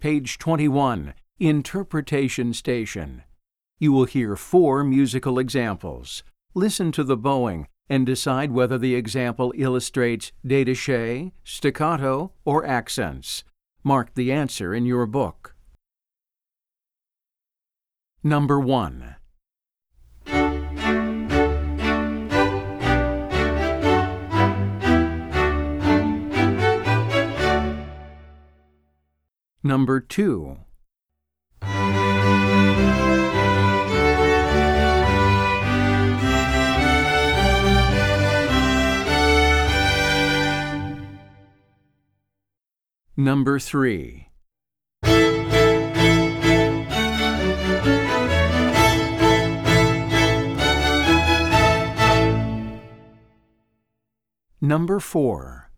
page 21, Interpretation Station. You will hear 4 musical examples. Listen to the bowing and decide whether the example illustrates détaché, staccato, or accents. Mark the answer in your book. Number 1. Number 2. Number 3. Number 4.